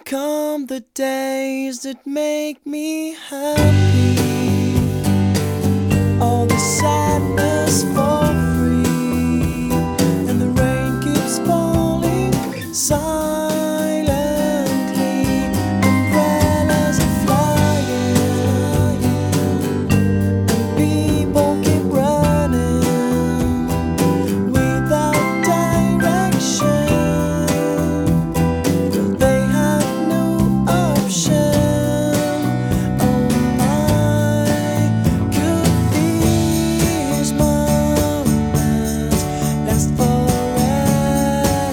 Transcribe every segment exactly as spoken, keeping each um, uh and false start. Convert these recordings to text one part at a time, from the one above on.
come the days that make me happy. All the sadness for free, and the rain keeps falling silently. Umbrellas are flying, and people keep running without direction. They have no option. Oh my, could these moments last forever?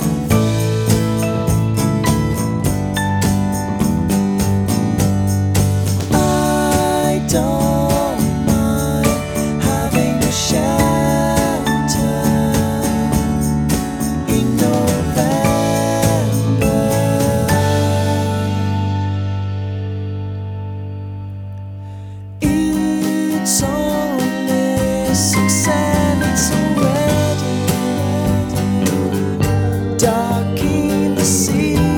I don't mind having a shelter in November. It's only six and it's already dark in the city.